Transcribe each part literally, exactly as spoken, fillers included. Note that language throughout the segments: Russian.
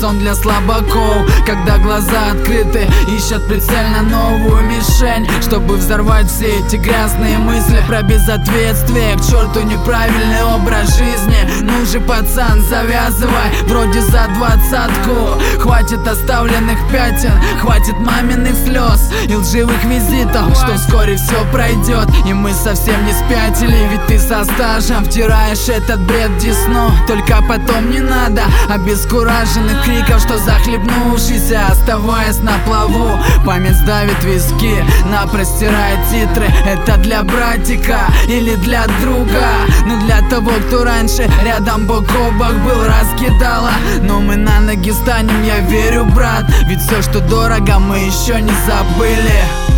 сон для слабаков, когда глаза открыты, ищут прицельно новую мишень, чтобы взорвать все эти грязные мысли про безответствие. К черту неправильный образ жизни. Ну же, пацан, завязывай, вроде за двадцатку. Хватит оставленных пятен, хватит маминых слез и лживых визитов, что вскоре все пройдет, и мы совсем не спятили. Ведь ты со стажем втираешь этот бред в десну. Только потом не надо обескураженных криков, что захлебнувшийся, оставаясь на плаву, память сдавит виски, напрочь стирает титры. Это для братика или для друга? Ну для того, кто раньше рядом бок о бок был, раскидала. Но мы на ноги станем, я верю, брат, ведь все, что дорого, мы еще не забыли.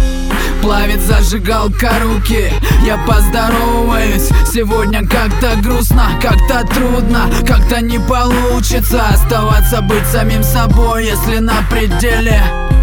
Плавит зажигалка руки, я поздороваюсь. Сегодня как-то грустно, как-то трудно, как-то не получится оставаться, быть самим собой, если на пределе.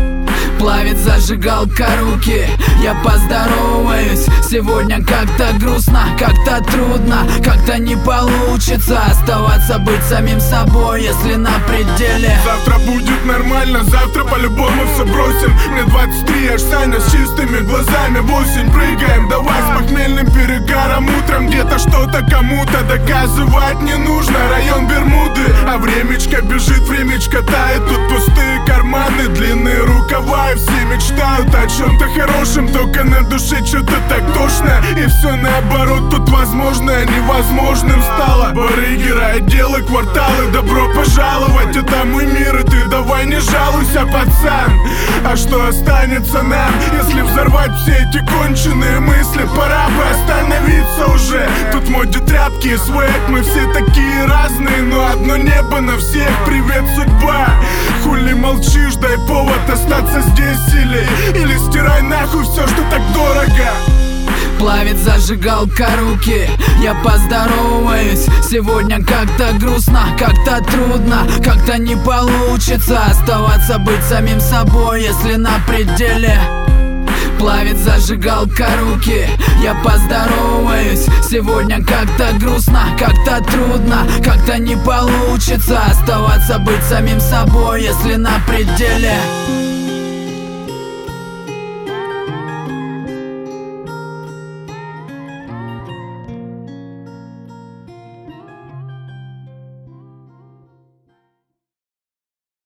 Плавит зажигалка руки, я поздороваюсь. Сегодня как-то грустно, как-то трудно, как-то не получится оставаться, быть самим собой, если на пределе. Завтра будет нормально, завтра по-любому все бросим. Мне двадцать три, аж Саня с чистыми глазами. Восемь, прыгаем, давай с похмельным перегаром. Утром где-то что-то кому-то доказывать не нужно. Район Бермуды, а времечко бежит, времечко тает. Тут пустые карманы, длинные рукава, и все мечтают о чем-то хорошем, только на душе что-то так тошно. И все наоборот, тут возможное невозможным стало. Барыги, райотделы, кварталы, добро пожаловать. Это мой мир, и ты давай не жалуйся, пацан. А что останется нам, если взорвать все эти конченые мысли? Пора бы остановиться уже. Тут модят тряпки и свэк, мы все такие разные, но одно небо на всех. Привет, судьба, хули молчишь, дай повод остаться здесь. Или, или стирай нахуй все, что так дорого. Плавит зажигалка руки, я поздороваюсь. Сегодня как-то грустно, как-то трудно, как-то не получится оставаться, быть самим собой, если на пределе. Плавит зажигалка руки, я поздороваюсь. Сегодня как-то грустно, как-то трудно, как-то не получится оставаться, быть самим собой, если на пределе.